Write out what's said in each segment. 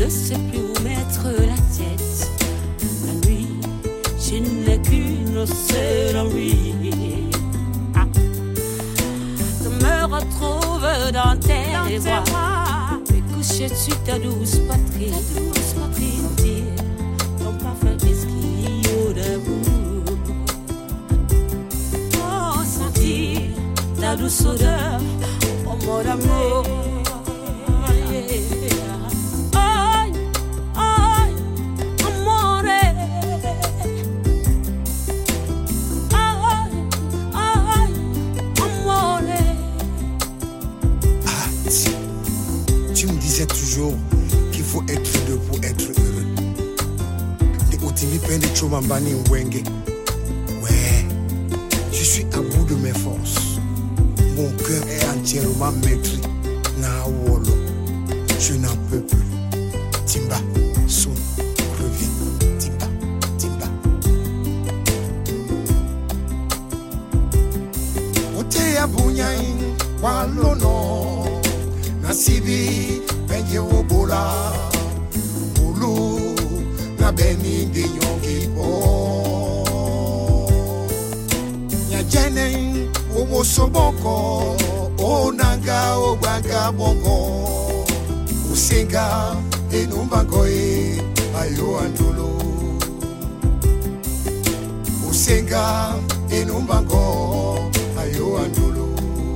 ne sais plus où mettre la tête. La nuit, je n'ai qu'une seule envie. De me retrouver dans tes bras, et coucher sur ta douce poitrine, sentir ton parfum exquis debout. Oh, sentir ta douce odeur, oh mon amour. Toujours qu'il faut être deux pour être heureux. Des otimi pende chomambani wenge. Ouais, je suis à bout de mes forces. Mon cœur est entièrement maîtris. Na wolo, je n'en peux plus. Timba, soon, reviens. Timba, timba. Ote abunyai, walono, nasibi. Benye obola, ulu na beni de yongi bo. Nya jene omo soboko, onanga obaga bongo. Usenga enumbango e ayo andulo. Usenga enumbango ayo andulo.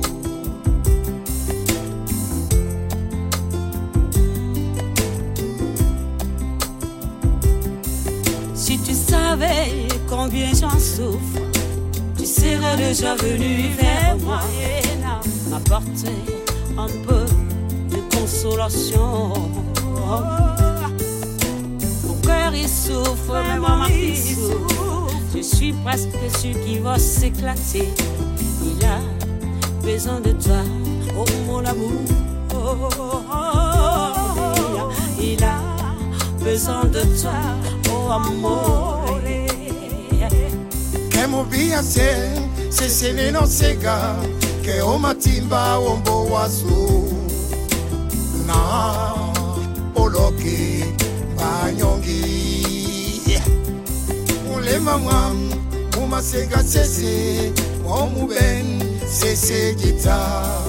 Combien j'en souffre, tu serais déjà venu vers moi et m'apporter un peu de consolation. Mon cœur il souffre, même ma vie souffre. Je suis presque sûr qu'il va s'éclater. Il a besoin de toi, oh mon amour. Il a besoin de toi, oh amour. Kemo bia se no sega ke o matimba ombo wasu na oloki banyongi ule mama muma sega sese omu ben sese gita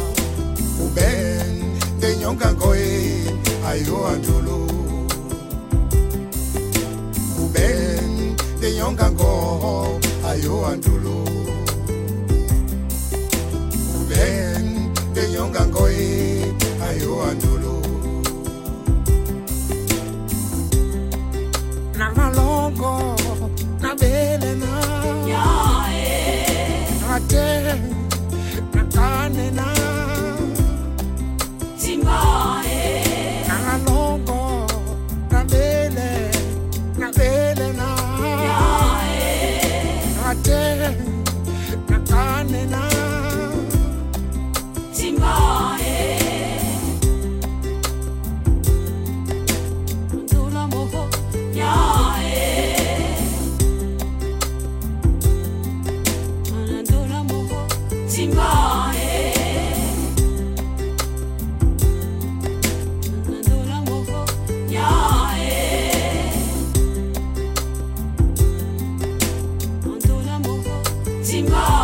uben de nyonga goe ayo andulo uben de nyonga go ayo andulo uben de nyonga ngoe ayo andulo na malongo na bele na yae na te na kane na timbae na malongo na bele na Ate nakane na timbae ndula moho yae ndula moho timbae ndula moho yae Timba